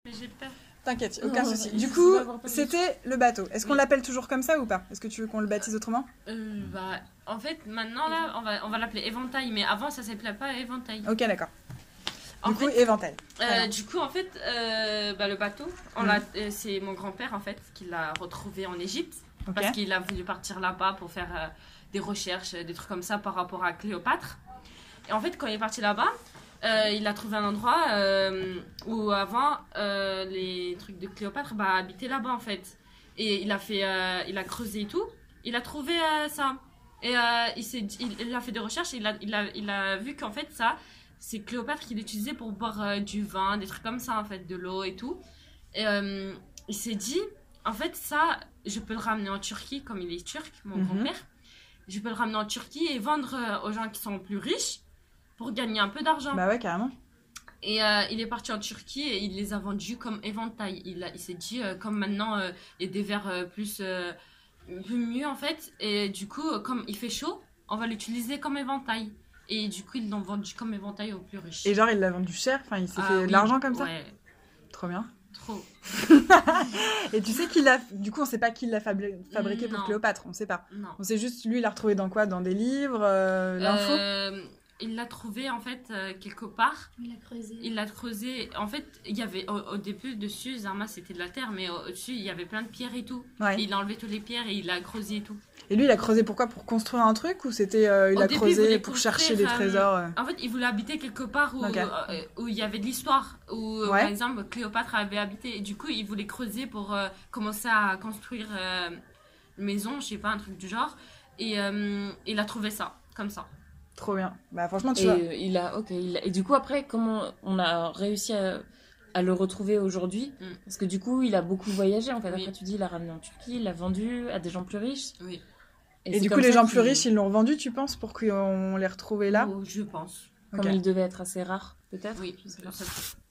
Mais j'ai peur. T'inquiète, aucun souci. il Du faut coup, avoir peur. c'était le bateau. Est-ce qu'on Oui. l'appelle toujours comme ça ou pas? Est-ce que tu veux qu'on le baptise autrement? Bah, en fait, maintenant, là, on va l'appeler éventail. Mais avant, ça s'appelait pas éventail. Ok, d'accord. En Du coup, fait, éventail. Alors. du coup, en fait, bah, le bateau, c'est mon grand-père, en fait, qui l'a retrouvé en Égypte. Ok. Parce qu'il a voulu partir là-bas pour faire des recherches, des trucs comme ça par rapport à Cléopâtre. Et en fait, quand il est parti là-bas, il a trouvé un endroit où avant les trucs de Cléopâtre habitaient là-bas en fait. Et il a creusé et tout. Il a trouvé ça. Et il a fait des recherches et il a vu qu'en fait ça, c'est Cléopâtre qui l'utilisait pour boire du vin, des trucs comme ça en fait, de l'eau et tout. Et il s'est dit, en fait ça, je peux le ramener en Turquie comme il est turc, mon grand-père. Je peux le ramener en Turquie et vendre aux gens qui sont plus riches pour gagner un peu d'argent. Bah ouais, carrément. Et il est parti en Turquie et il les a vendus comme éventail. Il s'est dit, comme maintenant, il y a des verres plus mieux en fait. Et du coup, comme il fait chaud, on va l'utiliser comme éventail. Et du coup, ils l'ont vendu comme éventail aux plus riches. Et genre, il l'a vendu cher, enfin, il s'est fait de Oui, l'argent comme ça? Ouais, Trop bien. trop. Et tu sais qu'il a... Du coup, on sait pas qui l'a fabriqué pour Non. Cléopâtre, on sait pas. Non. On sait juste, lui, il l'a retrouvé dans quoi? Dans des livres, l'info? Il l'a trouvé en fait quelque part. Il a creusé. Il l'a creusé. En fait, il y avait au début dessus, Zerma c'était de la terre, mais au-dessus il y avait plein de pierres et tout. Ouais. Et il a enlevé toutes les pierres et il a creusé et tout. Et lui, il a creusé pourquoi? Pour construire un truc? Ou c'était... il Au a début, il creusé voulait pour construire, chercher des trésors En fait, il voulait habiter quelque part où, Ok. Où il y avait de l'histoire. Où, Ouais. par exemple, Cléopâtre avait habité. Et du coup, il voulait creuser pour commencer à construire une maison, je sais pas, un truc du genre. Et il a trouvé ça, comme ça. Trop bien. Bah franchement, tu Et vois. Et du coup, après, comment on a réussi à le retrouver aujourd'hui? Parce que du coup, il a beaucoup voyagé en fait. Oui. Après, tu dis, il l'a ramené en Turquie, il l'a vendu à des gens plus riches. Oui. Et c'est du coup, comme les ça gens plus qu'il- riches, ils l'ont vendu, tu penses, pour qu'on les retrouve là? Oh, je pense. Comme Ok. il devait être assez rare, peut-être. Oui, Je sais pas. ça-